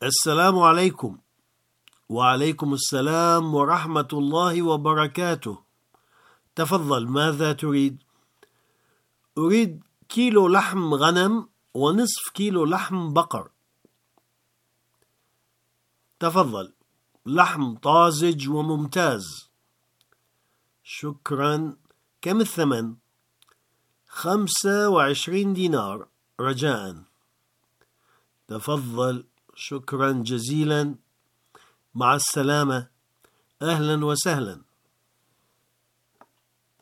السلام عليكم. وعليكم السلام ورحمة الله وبركاته. تفضل، ماذا تريد؟ أريد كيلو لحم غنم ونصف كيلو لحم بقر. تفضل، لحم طازج وممتاز. شكرا. كم الثمن؟ 25 دينار رجاء. تفضل، شكرا جزيلا. مع السلامة. أهلا وسهلا.